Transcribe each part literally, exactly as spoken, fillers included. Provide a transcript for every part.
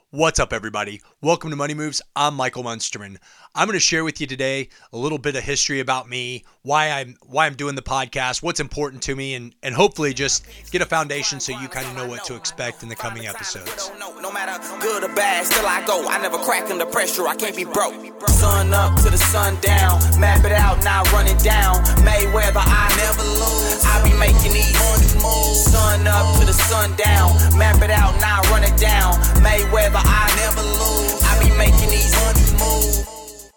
What's up, everybody? Welcome to Money Moves. I'm Michael Munsterman. I'm going to share with you today a little bit of history about me, why I'm why I'm doing the podcast, what's important to me, and and hopefully just get a foundation so you kind of know what to expect in the coming episodes. No matter good or bad, still I go. I never crack under pressure. I can't be broke. Sun up to the sun down. Map it out, now run it down. Mayweather, I never lose. I be making these money moves. Sun up to the sun down. Map it out, now run it down. Mayweather, I never lose. I be making these money moves.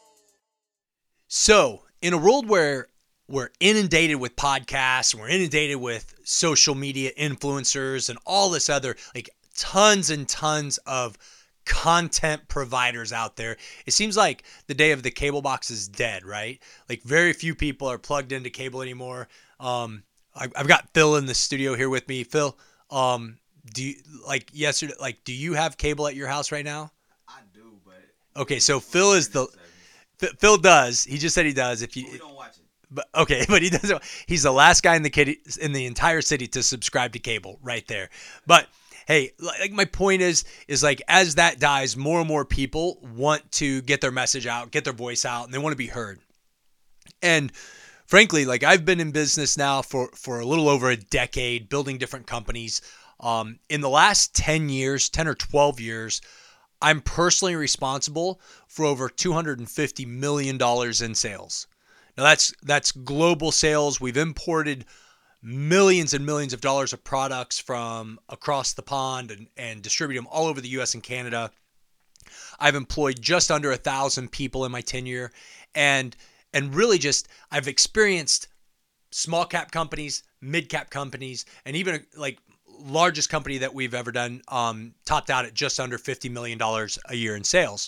So, in a world where we're inundated with podcasts, we're inundated with social media influencers and all this other, like tons and tons of content providers out there, it seems like the day of the cable box is dead, right? Like very few people are plugged into cable anymore. Um, I, I've got Phil in the studio here with me. Phil, um, do you like yesterday? Like, do you have cable at your house right now? I do, but okay. So Phil is the Phil does. He just said he does. If you we don't watch it. But okay, but he doesn't. He's the last guy in the kitty, in the entire city to subscribe to cable, right there. But hey, like my point is, is like as that dies, more and more people want to get their message out, get their voice out, and they want to be heard. And frankly, like I've been in business now for for a little over a decade, building different companies. Um, in the last ten years, ten or twelve years, I'm personally responsible for over two hundred fifty million dollars in sales. Now that's that's global sales. We've imported millions and millions of dollars of products from across the pond and, and distribute them all over the U S and Canada. I've employed just under a thousand people in my tenure, and and really just I've experienced small cap companies, mid cap companies, and even like largest company that we've ever done, um, topped out at just under fifty million dollars a year in sales.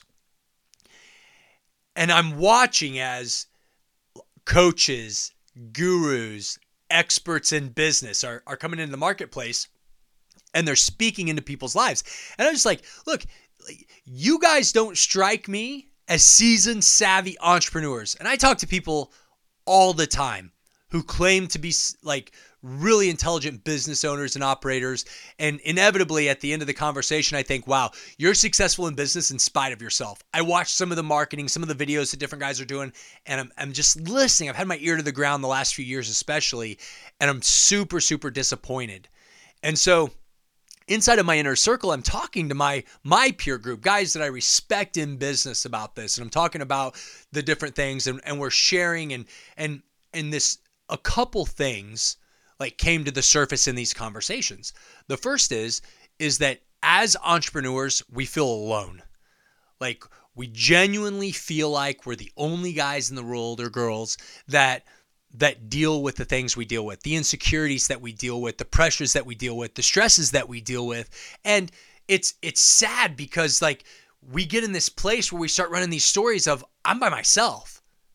And I'm watching as coaches, gurus, experts in business are, are coming into the marketplace and they're speaking into people's lives. And I'm just like, look, you guys don't strike me as seasoned, savvy entrepreneurs. And I talk to people all the time who claim to be like really intelligent business owners and operators. And inevitably at the end of the conversation, I think, wow, you're successful in business in spite of yourself. I watched some of the marketing, some of the videos that different guys are doing, and I'm, I'm just listening. I've had my ear to the ground the last few years, especially, and I'm super, super disappointed. And so inside of my inner circle, I'm talking to my, my peer group, guys that I respect in business about this. And I'm talking about the different things, and, and we're sharing and, and, and this, a couple things like came to the surface in these conversations. The first is, is that as entrepreneurs, we feel alone. Like we genuinely feel like we're the only guys in the world or girls that, that deal with the things we deal with, the insecurities that we deal with, the pressures that we deal with, the stresses that we deal with. And it's, it's sad because like we get in this place where we start running these stories of I'm by myself.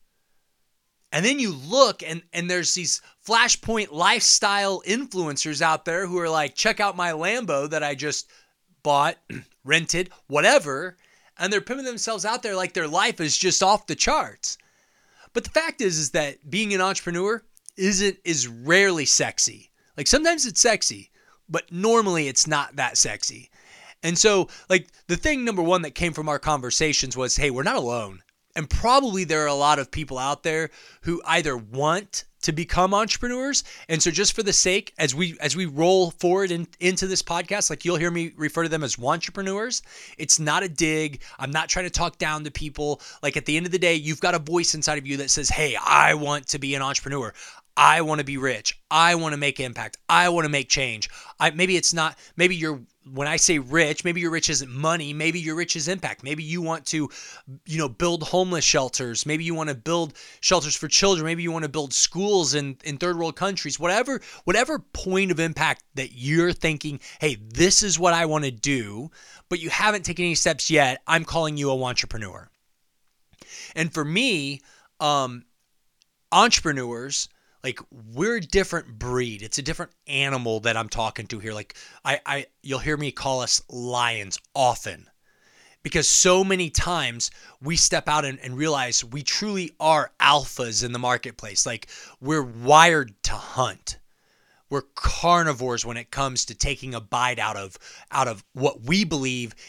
And then you look and, and there's these Flashpoint lifestyle influencers out there who are like, check out my Lambo that I just bought, rented, whatever. And they're putting themselves out there like their life is just off the charts. But the fact is, is that being an entrepreneur isn't, is rarely sexy. Like sometimes it's sexy, but normally it's not that sexy. And so like the thing number one that came from our conversations was, hey, we're not alone. And probably there are a lot of people out there who either want to become entrepreneurs. And so just for the sake, as we as we roll forward in, into this podcast, like you'll hear me refer to them as wantrepreneurs. It's not a dig. I'm not trying to talk down to people. Like at the end of the day, you've got a voice inside of you that says, hey, I want to be an entrepreneur. I want to be rich. I want to make impact. I want to make change. I, maybe it's not, maybe you're, when I say rich, maybe your rich isn't money. Maybe your rich is impact. Maybe you want to, you know, build homeless shelters. Maybe you want to build shelters for children. Maybe you want to build schools in, in third world countries. Whatever, whatever point of impact that you're thinking, hey, this is what I want to do, but you haven't taken any steps yet, I'm calling you a wantrepreneur. And for me, um, entrepreneurs, like we're a different breed. It's a different animal that I'm talking to here. Like I, I, you'll hear me call us lions often because so many times we step out and, and realize we truly are alphas in the marketplace. Like we're wired to hunt. We're carnivores when it comes to taking a bite out of, out of what we believe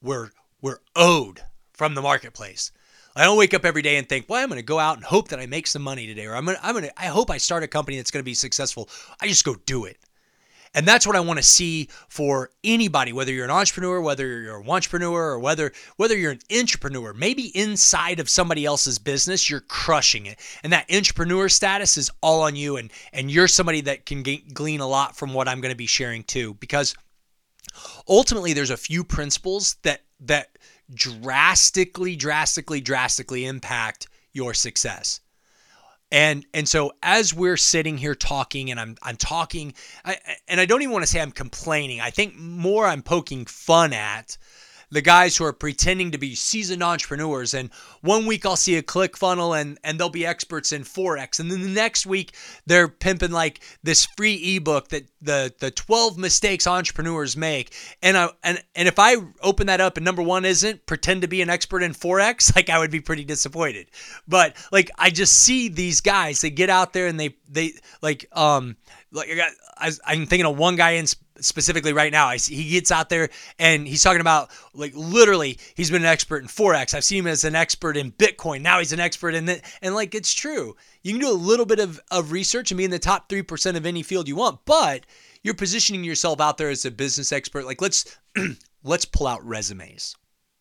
we're we're owed from the marketplace. I don't wake up every day and think, well, I'm going to go out and hope that I make some money today, or I'm going to, I'm going to, I hope I start a company that's going to be successful. I just go do it. And that's what I want to see for anybody, whether you're an entrepreneur, whether you're a wantrepreneur, or whether whether you're an entrepreneur. Maybe inside of somebody else's business, you're crushing it. And that entrepreneur status is all on you. And, and you're somebody that can g- glean a lot from what I'm going to be sharing too. Because ultimately, there's a few principles that that drastically, drastically, drastically impact your success. And and so as we're sitting here talking, and I'm I'm talking, I, and I don't even want to say I'm complaining. I think more I'm poking fun at the guys who are pretending to be seasoned entrepreneurs. And one week I'll see a ClickFunnels and and they'll be experts in Forex, and then the next week they're pimping like this free ebook that the the twelve mistakes entrepreneurs make. And I and and if I open that up and number one isn't pretend to be an expert in Forex, like I would be pretty disappointed. But like I just see these guys, they get out there and they they like um like I got I, I'm thinking of one guy in specifically right now. I see he gets out there and he's talking about like literally he's been an expert in Forex. I've seen him as an expert in Bitcoin. Now he's an expert in that. And like, it's true. You can do a little bit of, of research and be in the top three percent of any field you want, but you're positioning yourself out there as a business expert. Like let's, let's pull out resumes.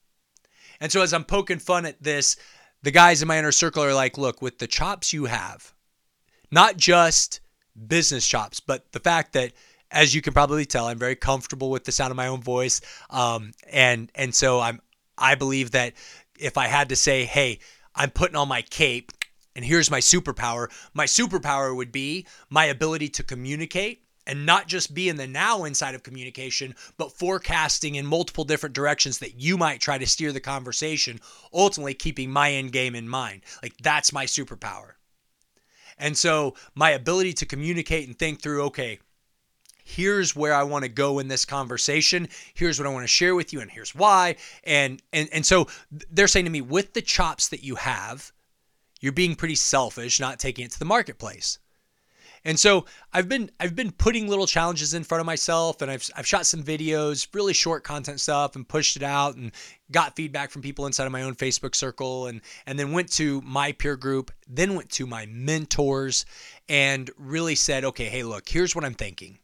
And so as I'm poking fun at this, the guys in my inner circle are like, look, with the chops you have, not just business chops, but the fact that, as you can probably tell, I'm very comfortable with the sound of my own voice. Um, and and so I'm I believe that if I had to say, hey, I'm putting on my cape and here's my superpower, my superpower would be my ability to communicate and not just be in the now inside of communication, but forecasting in multiple different directions that you might try to steer the conversation, ultimately keeping my end game in mind. Like that's my superpower. And so my ability to communicate and think through, okay, here's where I want to go in this conversation. Here's what I want to share with you, and here's why. And and and so they're saying to me, with the chops that you have, you're being pretty selfish, not taking it to the marketplace. And so I've been I've been putting little challenges in front of myself, and I've I've shot some videos, really short content stuff, and pushed it out, and got feedback from people inside of my own Facebook circle, and and then went to my peer group, then went to my mentors, and really said, okay, hey, look, here's what I'm thinking.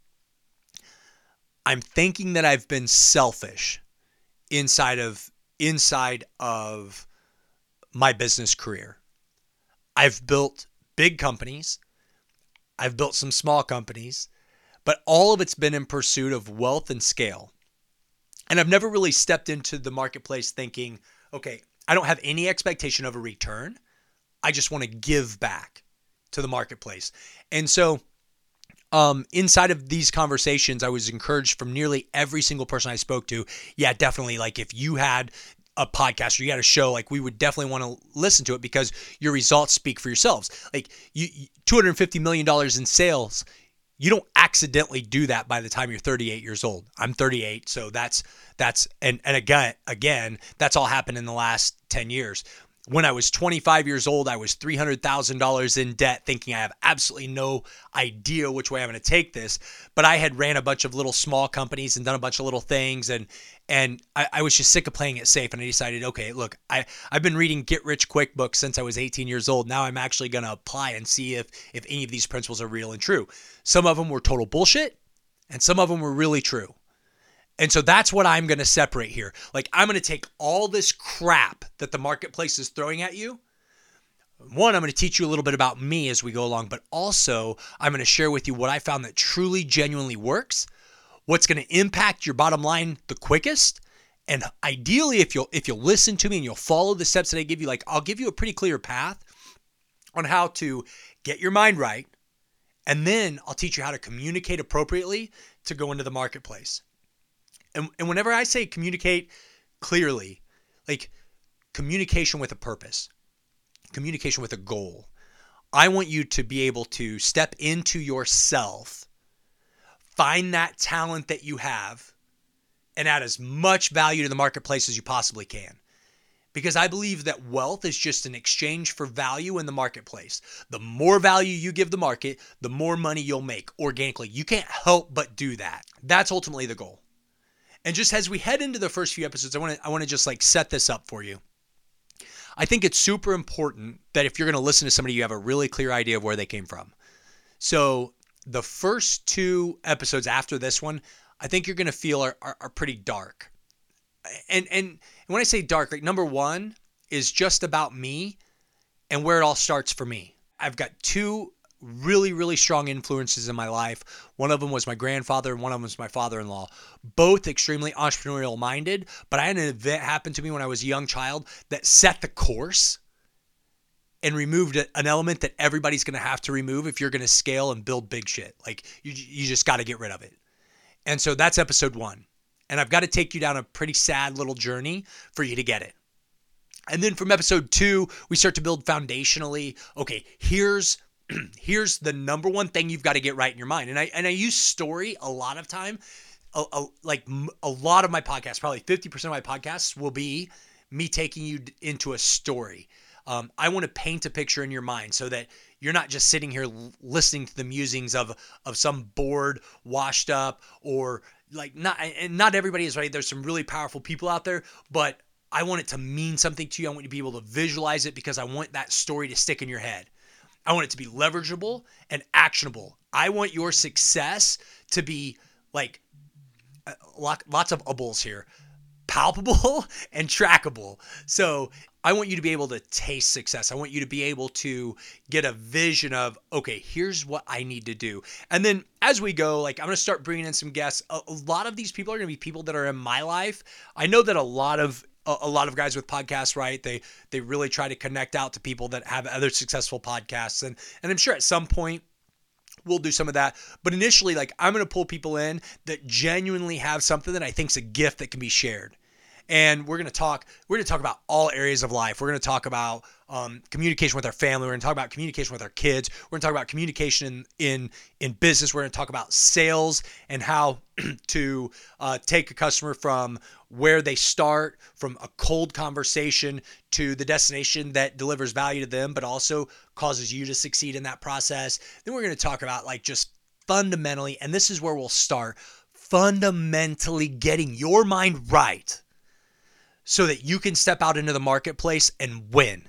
I'm thinking that I've been selfish inside of inside of my business career. I've built big companies. I've built some small companies, but all of it's been in pursuit of wealth and scale. And I've never really stepped into the marketplace thinking, okay, I don't have any expectation of a return. I just want to give back to the marketplace. And so Um, inside of these conversations, I was encouraged from nearly every single person I spoke to. Yeah, definitely. Like if you had a podcast or you had a show, like we would definitely want to listen to it because your results speak for yourselves. Like you, two hundred fifty million dollars in sales, you don't accidentally do that by the time you're thirty-eight years old. I'm thirty-eight. So that's, that's, and, and again, again, that's all happened in the last ten years. When I was twenty-five years old, I was three hundred thousand dollars in debt, thinking I have absolutely no idea which way I'm going to take this. But I had ran a bunch of little small companies and done a bunch of little things. And and I, I was just sick of playing it safe. And I decided, okay, look, I, I've been reading Get Rich Quick books since I was eighteen years old. Now I'm actually going to apply and see if, if any of these principles are real and true. Some of them were total bullshit, and some of them were really true. And so that's what I'm going to separate here. Like I'm going to take all this crap that the marketplace is throwing at you. One, I'm going to teach you a little bit about me as we go along, but also I'm going to share with you what I found that truly, genuinely works, what's going to impact your bottom line the quickest. And ideally, if you'll, if you'll listen to me and you'll follow the steps that I give you, like I'll give you a pretty clear path on how to get your mind right. And then I'll teach you how to communicate appropriately to go into the marketplace. And, and whenever I say communicate clearly, like communication with a purpose, communication with a goal, I want you to be able to step into yourself, find that talent that you have, and add as much value to the marketplace as you possibly can. Because I believe that wealth is just an exchange for value in the marketplace. The more value you give the market, the more money you'll make organically. You can't help but do that. That's ultimately the goal. And just as we head into the first few episodes, I want to I want to just like set this up for you. I think it's super important that if you're going to listen to somebody, you have a really clear idea of where they came from. So the first two episodes after this one, I think you're going to feel are, are, are pretty dark. And, and when I say dark, like number one is just about me and where it all starts for me. I've got two really, really strong influences in my life. One of them was my grandfather and one of them was my father-in-law. Both extremely entrepreneurial minded, but I had an event happen to me when I was a young child that set the course and removed an element that everybody's going to have to remove if you're going to scale and build big shit. Like you, you just got to get rid of it. And so that's episode one. And I've got to take you down a pretty sad little journey for you to get it. And then from episode two, we start to build foundationally. Okay, here's here's the number one thing you've got to get right in your mind. And I and I use story a lot of time. A, a, like a lot of my podcasts, probably fifty percent of my podcasts will be me taking you into a story. Um, I want to paint a picture in your mind so that you're not just sitting here l- listening to the musings of of some bored, washed up, or like not. And not everybody is right. There's some really powerful people out there, but I want it to mean something to you. I want you to be able to visualize it because I want that story to stick in your head. I want it to be leverageable and actionable. I want your success to be like lots of bubbles here, palpable and trackable. So I want you to be able to taste success. I want you to be able to get a vision of, okay, here's what I need to do. And then as we go, like I'm going to start bringing in some guests. A, a lot of these people are going to be people that are in my life. I know that a lot of a lot of guys with podcasts, right? They they really try to connect out to people that have other successful podcasts. And, and I'm sure at some point we'll do some of that. But initially, like I'm going to pull people in that genuinely have something that I think is a gift that can be shared. And we're going to talk, we're going to talk about all areas of life. We're going to talk about um, communication with our family. We're going to talk about communication with our kids. We're going to talk about communication in, in, in business. We're going to talk about sales and how to uh, take a customer from where they start, from a cold conversation to the destination that delivers value to them, but also causes you to succeed in that process. Then we're going to talk about like just fundamentally, and this is where we'll start, fundamentally getting your mind right so that you can step out into the marketplace and win.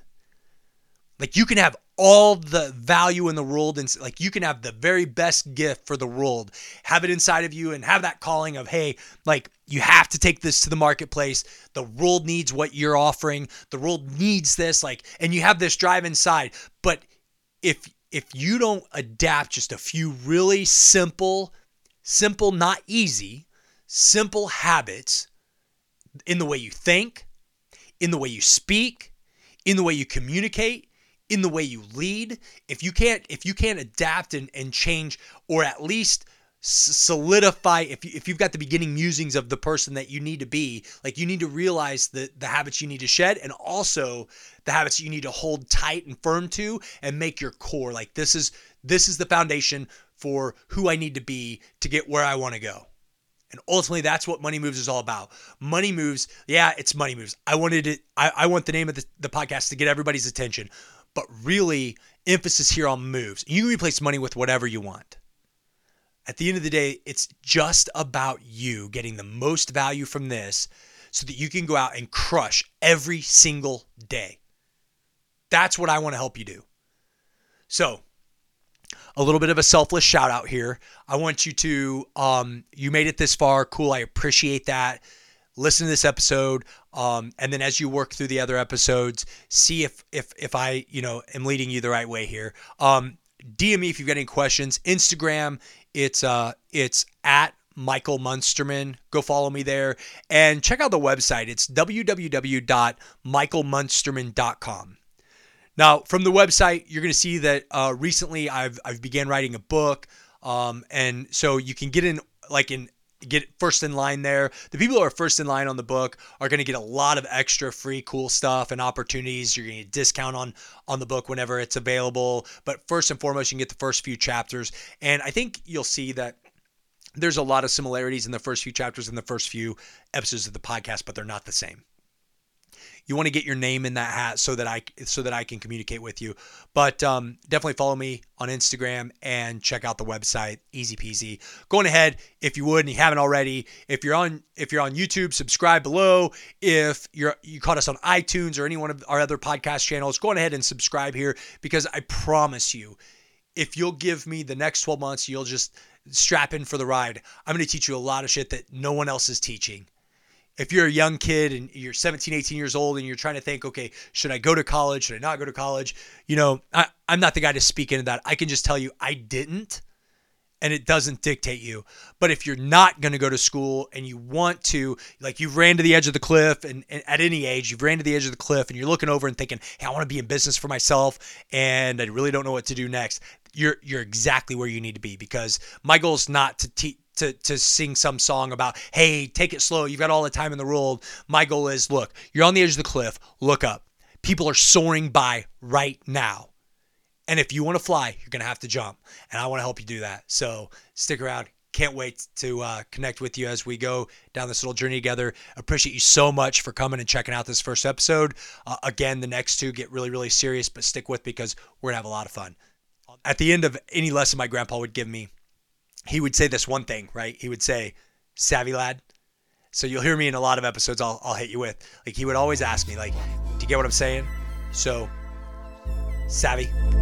Like you can have all the value in the world and like you can have the very best gift for the world, have it inside of you and have that calling of, hey, like you have to take this to the marketplace. The world needs what you're offering. The world needs this, like, and you have this drive inside. But if, if you don't adapt just a few really simple, simple, not easy, simple habits in the way you think, in the way you speak, in the way you communicate, in the way you lead, if you can't if you can't adapt and, and change or at least solidify, if, you, if you've got the beginning musings of the person that you need to be, like you need to realize the, the habits you need to shed and also the habits you need to hold tight and firm to and make your core. Like this is this is the foundation for who I need to be to get where I want to go. And ultimately, that's what Money Moves is all about. Money Moves, yeah, it's Money Moves. I wanted it. I, I want the name of the, the podcast to get everybody's attention, but really, emphasis here on moves. You can replace money with whatever you want. At the end of the day, it's just about you getting the most value from this, so that you can go out and crush every single day. That's what I want to help you do. So, a little bit of a selfless shout out here. I want you to, um, you made it this far. Cool. I appreciate that. Listen to this episode. Um, and then as you work through the other episodes, see if, if, if I, you know, am leading you the right way here. Um, D M me if you've got any questions. Instagram, it's, uh, it's at Michael Munsterman. Go follow me there and check out the website. It's w w w dot michael munsterman dot com. Now, from the website, you're going to see that uh, recently I've I've began writing a book, um, and so you can get in like in get first in line there. The people who are first in line on the book are going to get a lot of extra free cool stuff and opportunities. You're going to get a discount on on the book whenever it's available. But first and foremost, you can get the first few chapters, and I think you'll see that there's a lot of similarities in the first few chapters and the first few episodes of the podcast, but they're not the same. You want to get your name in that hat so that I so that I can communicate with you. But um, definitely follow me on Instagram and check out the website. Easy peasy. Going ahead, if you would and you haven't already, if you're on if you're on YouTube, subscribe below. If you're you caught us on iTunes or any one of our other podcast channels, go on ahead and subscribe here, because I promise you, if you'll give me the next twelve months, you'll just strap in for the ride. I'm going to teach you a lot of shit that no one else is teaching. If you're a young kid and you're seventeen, eighteen years old and you're trying to think, okay, should I go to college? Should I not go to college? You know, I, I'm not the guy to speak into that. I can just tell you I didn't, and it doesn't dictate you. But if you're not going to go to school and you want to, like you've ran to the edge of the cliff, and, and at any age, you've ran to the edge of the cliff and you're looking over and thinking, hey, I want to be in business for myself and I really don't know what to do next. You're you're exactly where you need to be, because my goal is not to teach. To, to sing some song about, hey, take it slow, you've got all the time in the world. My goal is, look, you're on the edge of the cliff, look up. People are soaring by right now. And if you want to fly, you're going to have to jump. And I want to help you do that. So stick around. Can't wait to uh, connect with you as we go down this little journey together. Appreciate you so much for coming and checking out this first episode. Uh, again, the next two get really, really serious, but stick with me because we're going to have a lot of fun. At the end of any lesson my grandpa would give me, he would say this one thing, right? He would say, savvy lad. So you'll hear me in a lot of episodes I'll, I'll hit you with. Like he would always ask me, like, do you get what I'm saying? So, savvy.